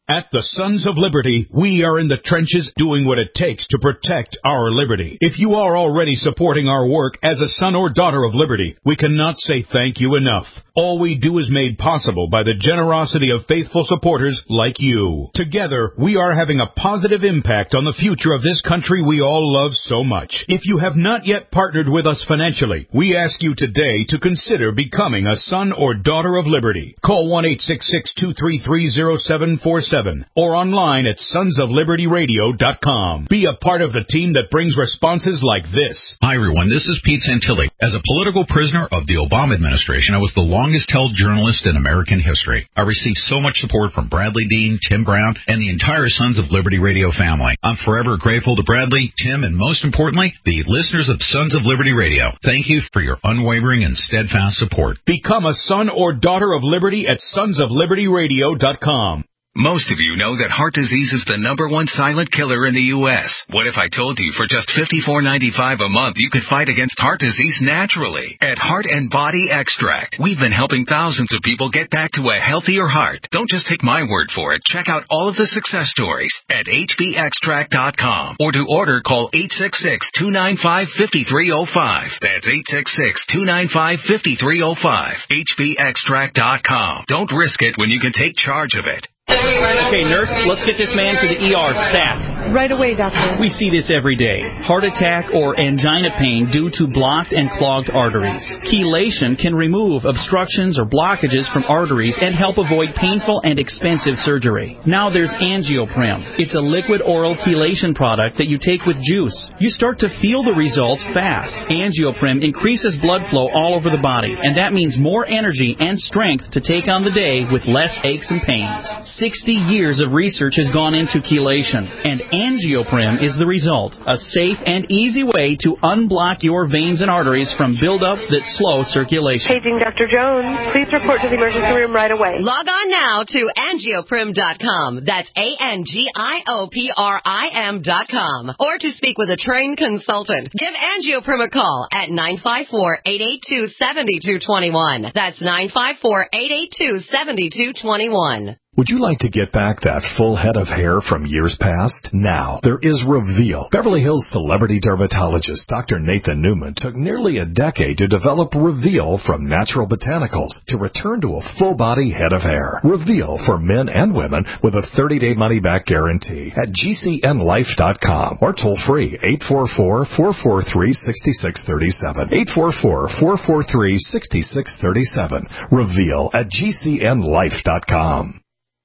At the Sons of Liberty, we are in the trenches doing what it takes to protect our liberty. If you are already supporting our work as a son or daughter of liberty, we cannot say thank you enough. All we do is made possible by the generosity of faithful supporters like you. Together, we are having a positive impact on the future of this country we all love so much. If you have not yet partnered with us financially, we ask you today to consider becoming a son or daughter of liberty. Call one eight six six, two three three, zero seven four seven or online at sons of liberty radio dot com. Be a part of the team that brings responses like this. Hi, everyone. This is Pete Santilli. As a political prisoner of the Obama administration, I was the longest-held journalist in American history. I received so much support from Bradley Dean, Tim Brown, and the entire Sons of Liberty Radio family. I'm forever grateful to Bradley, Tim, and most importantly, the listeners of Sons of Liberty Radio. Thank you for your unwavering and steadfast support. Become a son or daughter of liberty at sons of liberty radio dot com. Most of you know that heart disease is the number one silent killer in the U S What if I told you for just fifty-four ninety-five a month you could fight against heart disease naturally? At Heart and Body Extract, we've been helping thousands of people get back to a healthier heart. Don't just take my word for it. Check out all of the success stories at h b extract dot com. Or to order, call eight six six, two nine five, five three zero five. That's eight six six, two nine five, five three zero five. h b extract dot com. Don't risk it when you can take charge of it. Okay, nurse, let's get this man to the E R stat. Right away, doctor. We see this every day. Heart attack or angina pain due to blocked and clogged arteries. Chelation can remove obstructions or blockages from arteries and help avoid painful and expensive surgery. Now there's Angioprim. It's a liquid oral chelation product that you take with juice. You start to feel the results fast. Angioprim increases blood flow all over the body, and that means more energy and strength to take on the day with less aches and pains. sixty years of research has gone into chelation, and Angioprim is the result. A safe and easy way to unblock your veins and arteries from buildup that slow circulation. Paging Doctor Jones. Please report to the emergency room right away. Log on now to angioprim dot com. That's A N G I O P R I M dot com. Or to speak with a trained consultant, give Angioprim a call at nine five four, eight eight two, seven two two one. That's nine five four, eight eight two, seven two two one. Would you like to get back that full head of hair from years past? Now, there is Reveal. Beverly Hills celebrity dermatologist Doctor Nathan Newman took nearly a decade to develop Reveal from natural botanicals to return to a full-body head of hair. Reveal for men and women with a thirty-day money-back guarantee at G C N life dot com or toll-free eight four four, four four three, six six three seven. eight four four, four four three, six six three seven. Reveal at G C N life dot com.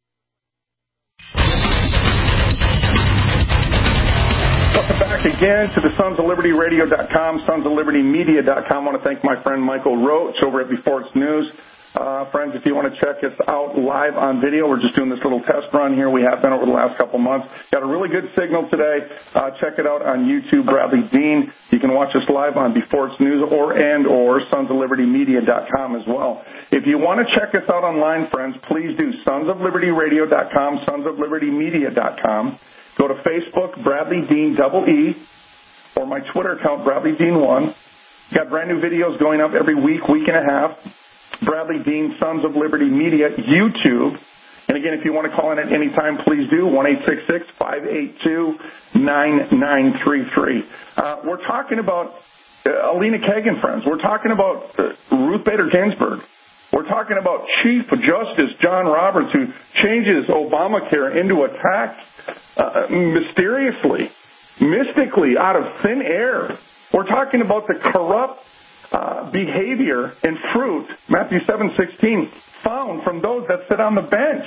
Welcome back again to the Sons of Liberty Radio dot com, Sons of Liberty Media dot com. I want to thank my friend Michael Roach over at Before It's News. Uh, friends, if you want to check us out live on video, we're just doing this little test run here. We have been over the last couple months. Got a really good signal today. Uh, check it out on YouTube, Bradley Dean. You can watch us live on Before It's News or and or Sons of Liberty Media dot com as well. If you want to check us out online, friends, please do Sons of Liberty Radio dot com, Sons of Liberty Media dot com. Go to Facebook, Bradley Dean, double E, or my Twitter account, Bradley Dean one. Got brand new videos going up every week, week and a half. Bradley Dean, Sons of Liberty Media, YouTube. And again, if you want to call in at any time, please do, one eight six six, five eight two, nine nine three three. Uh, we're talking about uh, Elena Kagan, friends. We're talking about uh, Ruth Bader Ginsburg. We're talking about Chief Justice John Roberts, who changes Obamacare into a tax uh, mysteriously, mystically, out of thin air. We're talking about the corrupt uh, behavior and fruit, Matthew seven sixteen, found from those that sit on the bench.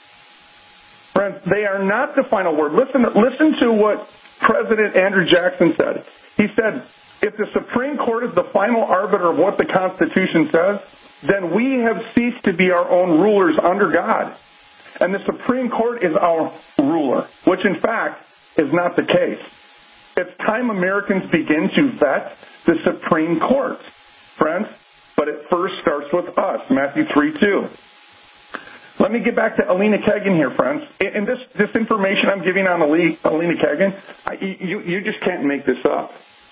Friends, they are not the final word. Listen, listen to what President Andrew Jackson said. He said, if the Supreme Court is the final arbiter of what the Constitution says, then we have ceased to be our own rulers under God. And the Supreme Court is our ruler, which in fact is not the case. It's time Americans begin to vet the Supreme Court, friends, but it first starts with us, Matthew three two. Let me get back to Elena Kagan here, friends. And this, this information I'm giving on Elena Kagan, you, you just can't make this up.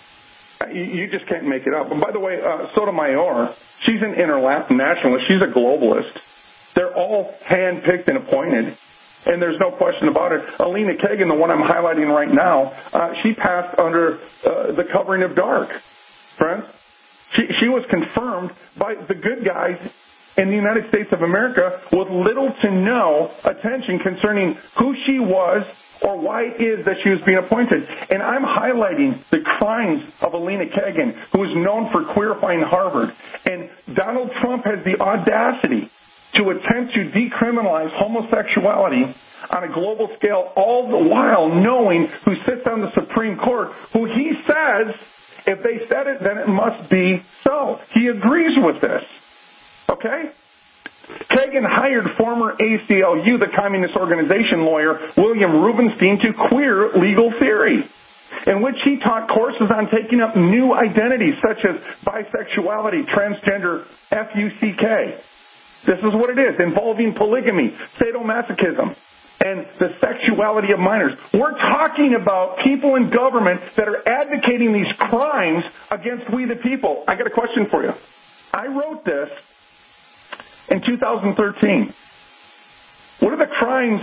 You just can't make it up. And by the way, uh, Sotomayor, she's an internationalist. She's a globalist. They're all hand-picked and appointed. And there's no question about it. Alina Kagan, the one I'm highlighting right now, uh, she passed under uh, the covering of dark, friends. She, she was confirmed by the good guys in the United States of America with little to no attention concerning who she was or why it is that she was being appointed. And I'm highlighting the crimes of Alina Kagan, who is known for queerifying Harvard. And Donald Trump has the audacity to attempt to decriminalize homosexuality on a global scale, all the while knowing who sits on the Supreme Court, who he says, if they said it, then it must be so. He agrees with this. Okay? Kagan hired former A C L U, the communist organization lawyer, William Rubenstein, to queer legal theory, in which he taught courses on taking up new identities such as bisexuality, transgender, F U C K. This is what it is, involving polygamy, sadomasochism, and the sexuality of minors. We're talking about people in government that are advocating these crimes against we the people. I got a question for you. I wrote this in two thousand thirteen. What are the crimes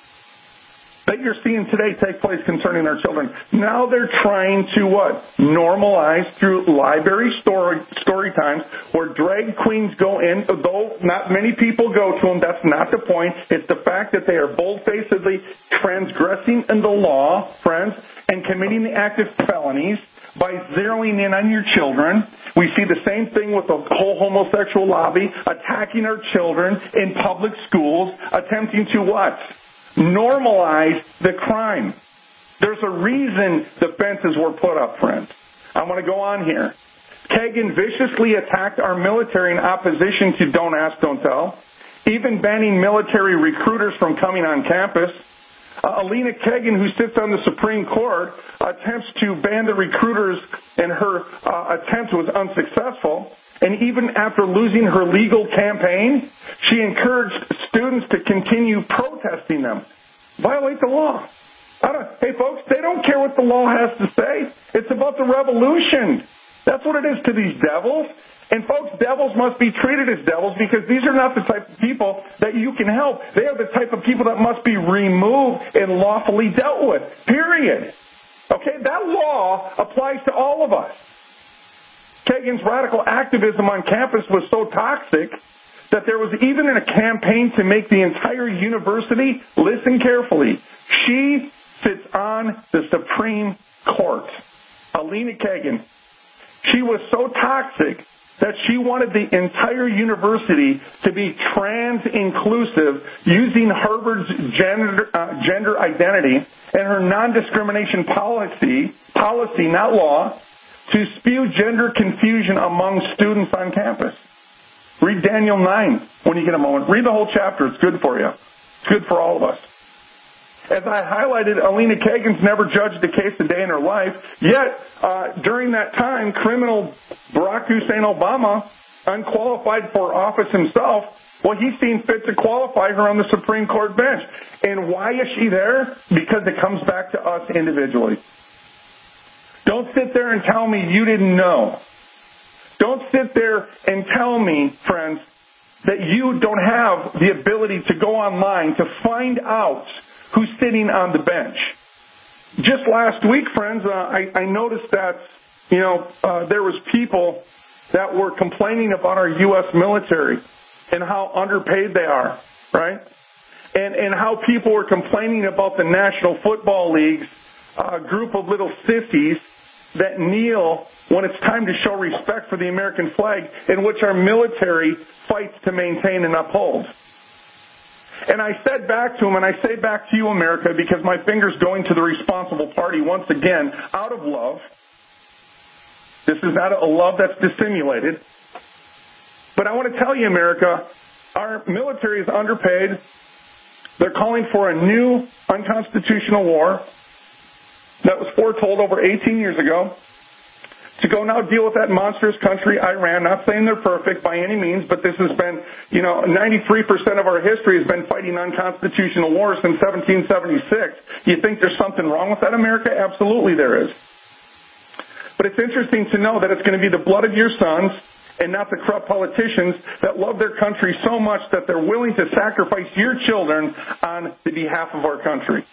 that you're seeing today take place concerning our children? Now they're trying to what? Normalize through library story, story times where drag queens go in, though not many people go to them. That's not the point. It's the fact that they are bold-facedly transgressing in the law, friends, and committing the act of felonies by zeroing in on your children. We see the same thing with the whole homosexual lobby, attacking our children in public schools, attempting to what? Normalize the crime. There's a reason the fences were put up, friends. I want to go on here. Kagan viciously attacked our military in opposition to Don't Ask, Don't Tell, even banning military recruiters from coming on campus. Uh, Alina Kagan, who sits on the Supreme Court, attempts to ban the recruiters, and her uh, attempt was unsuccessful. And even after losing her legal campaign, she encouraged students to continue protesting them. Violate the law. I don't, hey, folks, they don't care what the law has to say. It's about the revolution. That's what it is to these devils. And, folks, devils must be treated as devils because these are not the type of people that you can help. They are the type of people that must be removed and lawfully dealt with, period. Okay, that law applies to all of us. Kagan's radical activism on campus was so toxic that there was even a campaign to make the entire university, listen carefully, she sits on the Supreme Court. Alina Kagan. She was so toxic that she wanted the entire university to be trans-inclusive using Harvard's gender, uh, gender identity and her non-discrimination policy, policy, not law, to spew gender confusion among students on campus. Read Daniel nine when you get a moment. Read the whole chapter. It's good for you. It's good for all of us. As I highlighted, Alina Kagan's never judged a case a day in her life, yet uh, during that time, criminal Barack Hussein Obama, unqualified for office himself, well, he's seen fit to qualify her on the Supreme Court bench. And why is she there? Because it comes back to us individually. Don't sit there and tell me you didn't know. Don't sit there and tell me, friends, that you don't have the ability to go online to find out who's sitting on the bench. Just last week, friends, uh, I, I noticed that, you know, uh, there was people that were complaining about our U S military and how underpaid they are, right? And, and how people were complaining about the National Football League's uh, group of little sissies that kneel when it's time to show respect for the American flag, in which our military fights to maintain and uphold. And I said back to him, and I say back to you, America, because my finger's going to the responsible party once again, out of love. This is not a love that's dissimulated. But I want to tell you, America, our military is underpaid. They're calling for a new unconstitutional war that was foretold over eighteen years ago, to go now deal with that monstrous country, Iran. Not saying they're perfect by any means, but this has been, you know, ninety-three percent of our history has been fighting unconstitutional wars since seventeen seventy-six. You think there's something wrong with that, America? Absolutely there is. But it's interesting to know that it's going to be the blood of your sons and not the corrupt politicians that love their country so much that they're willing to sacrifice your children on the behalf of our country.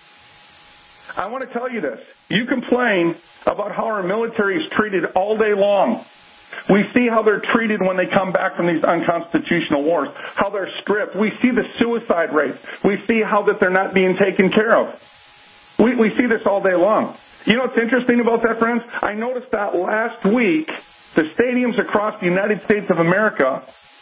I want to tell you this. You complain about how our military is treated all day long. We see how they're treated when they come back from these unconstitutional wars, how they're stripped. We see the suicide rates. We see how that they're not being taken care of. We, we see this all day long. You know what's interesting about that, friends? I noticed that last week, the stadiums across the United States of America,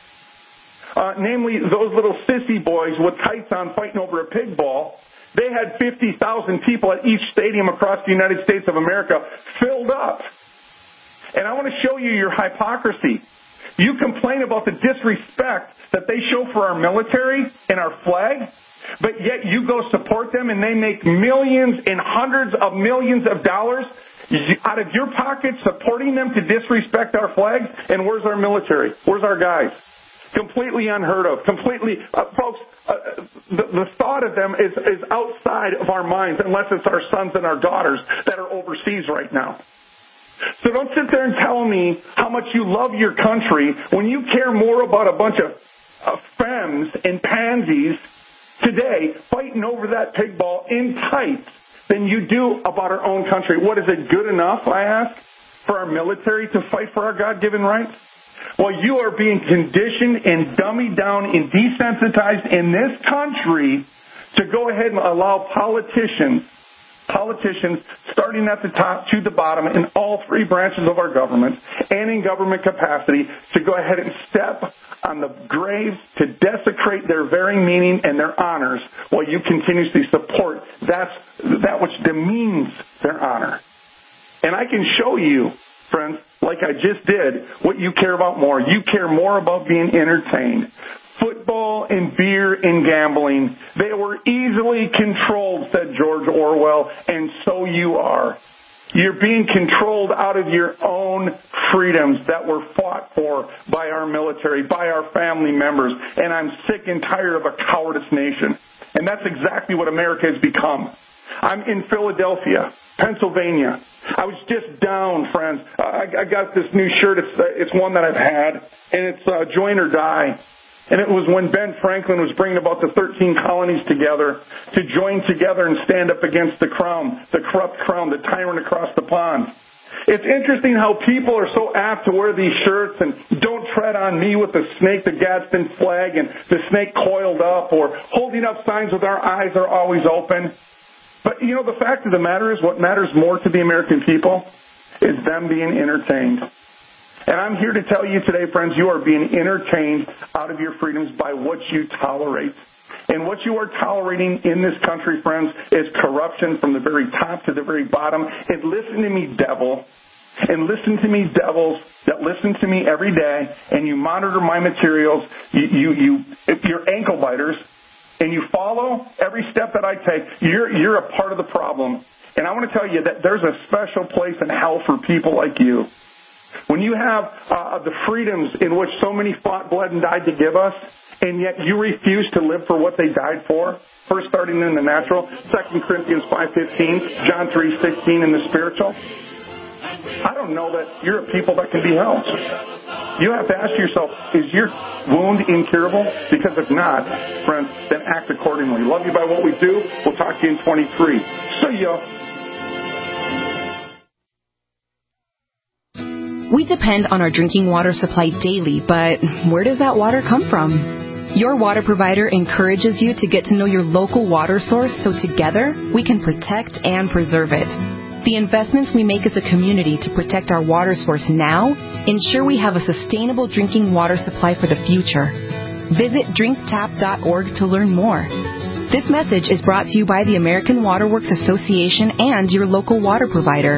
uh, namely those little sissy boys with tights on fighting over a pig ball, they had fifty thousand people at each stadium across the United States of America filled up. And I want to show you your hypocrisy. You complain about the disrespect that they show for our military and our flag, but yet you go support them and they make millions and hundreds of millions of dollars out of your pocket supporting them to disrespect our flag. And where's our military? Where's our guys? Completely unheard of. Completely, uh, folks, uh, the, the thought of them is, is outside of our minds unless it's our sons and our daughters that are overseas right now. So don't sit there and tell me how much you love your country when you care more about a bunch of, of femmes and pansies today fighting over that pig ball in tights than you do about our own country. What, is it good enough, I ask, for our military to fight for our God-given rights? Well, you are being conditioned and dummied down and desensitized in this country to go ahead and allow politicians Politicians, starting at the top to the bottom in all three branches of our government and in government capacity, to go ahead and step on the graves to desecrate their very meaning and their honors while you continuously support that's, that which demeans their honor. And I can show you, friends, like I just did, what you care about more. You care more about being entertained. Football and beer and gambling, they were easily controlled, said George Orwell, and so you are. You're being controlled out of your own freedoms that were fought for by our military, by our family members, and I'm sick and tired of a cowardice nation. And that's exactly what America has become. I'm in Philadelphia, Pennsylvania. I was just down, friends. I, I got this new shirt. It's, it's one that I've had, and it's uh, Join or Die. And it was when Ben Franklin was bringing about the thirteen colonies together to join together and stand up against the crown, the corrupt crown, the tyrant across the pond. It's interesting how people are so apt to wear these shirts and don't tread on me with the snake, the Gadsden flag, and the snake coiled up, or holding up signs with our eyes are always open. But, you know, the fact of the matter is what matters more to the American people is them being entertained. And I'm here to tell you today, friends, you are being entertained out of your freedoms by what you tolerate. And what you are tolerating in this country, friends, is corruption from the very top to the very bottom. And listen to me, devil. And listen to me, devils that listen to me every day, and you monitor my materials, you, you, you, if you're ankle biters, and you follow every step that I take, you're, you're a part of the problem. And I want to tell you that there's a special place in hell for people like you. When you have uh, the freedoms in which so many fought, bled, and died to give us, and yet you refuse to live for what they died for, first starting in the natural, Second Corinthians five fifteen, John three sixteen in the spiritual, I don't know that you're a people that can be helped. You have to ask yourself, is your wound incurable? Because if not, friends, then act accordingly. Love you by what we do. We'll talk to you in twenty-three. See ya. We depend on our drinking water supply daily, but where does that water come from? Your water provider encourages you to get to know your local water source so together we can protect and preserve it. The investments we make as a community to protect our water source now ensure we have a sustainable drinking water supply for the future. Visit drink tap dot org to learn more. This message is brought to you by the American Water Works Association and your local water provider.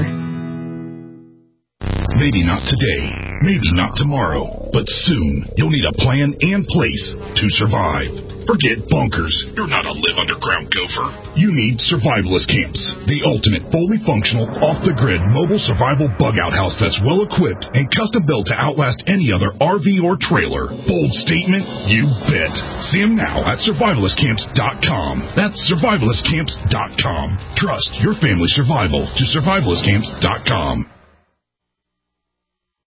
Maybe not today, maybe not tomorrow, but soon you'll need a plan and place to survive. Forget bunkers. You're not a live underground gopher. You need Survivalist Camps, the ultimate fully functional, off-the-grid mobile survival bug-out house that's well-equipped and custom-built to outlast any other R V or trailer. Bold statement? You bet. See them now at survivalist camps dot com. That's survivalist camps dot com. Trust your family's survival to survivalist camps dot com.